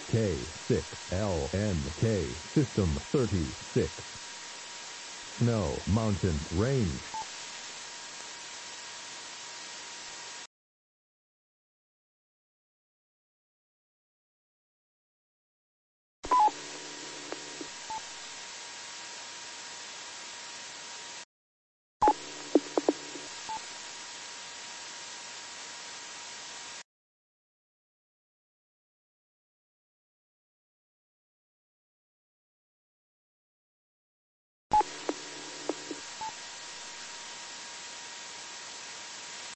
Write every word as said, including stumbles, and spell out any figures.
K six L N K System thirty-six. Snow Mountain Range.